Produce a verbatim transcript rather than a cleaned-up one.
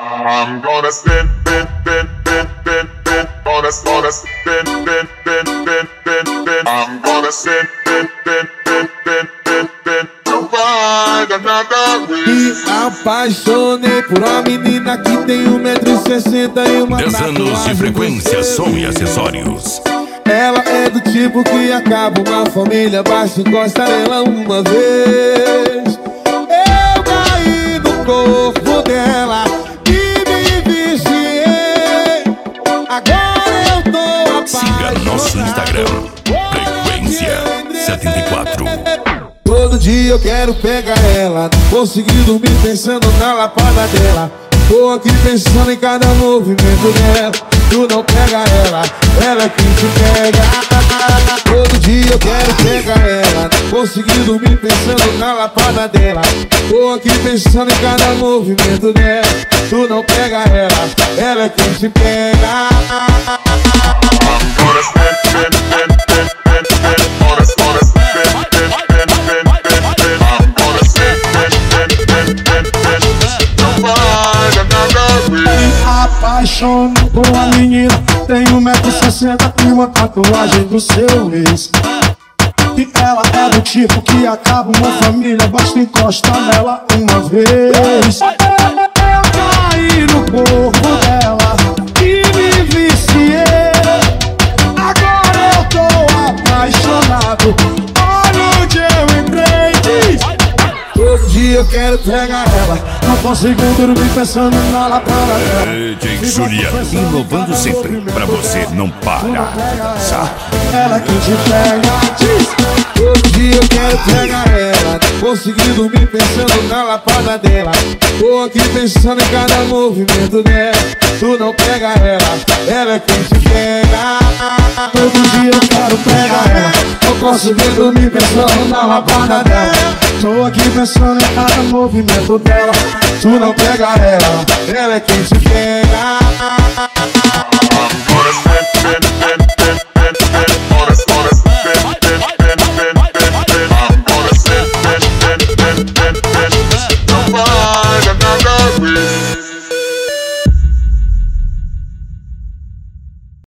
I'm gonna spin, spin, spin, spin, spin, spin. Gonna, gonna spin, spin, spin, spin, spin, spin. I'm gonna spin, spin, spin, spin, spin, spin, spin. To find another reason. Me apaixonei por uma menina que tem um metro e sessenta e uma dez anos de frequência, som e acessórios. Ela é do tipo que acaba uma família, basta encostar nela uma vez. Eu caí no corpo dela e me viciei. Agora eu tô apaixonado. Siga nosso Instagram, Frequência setenta e quatro. Todo dia eu quero pegar ela, não consegui dormir pensando na lapada dela. Tô aqui pensando em cada movimento dela. Tu não pega ela, ela é quem te pega. Todo dia eu quero pegar ela, não consegui dormir pensando na lapada dela. Tô aqui pensando em cada movimento dela. Tu não pega ela, ela é quem te pega. I'm gonna spin, spin, spin, spin, spin, spin. Gonna, gonna spin, spin, spin, spin, spin, spin. I'm gonna spin, spin, spin, spin, spin, spin. To find another reason. Me apaixono por uma menina, tem um metro e sessenta e uma tatuagem do seu ex. E ela é do tipo que acaba uma família, basta encostar nela uma vez. Eu caí no corpo dela e me viciei. Agora eu tô apaixonado, olha onde eu entrei. Todo dia eu quero pegar ela, não consigo dormir pensando na lapada dela. D J Juliano, inovando sempre, pra você não parar de dançar. Ela que te pega. todo dia eu quero pegar ela, não consegui dormir pensando na lapada dela. Tô aqui pensando em cada movimento dela. Tu não pega ela, ela é quem te pega. Todo dia eu quero pegar ela, não consegui dormir pensando na lapada dela. Tô aqui pensando em cada movimento dela. Tu não pega ela, ela é quem te pega.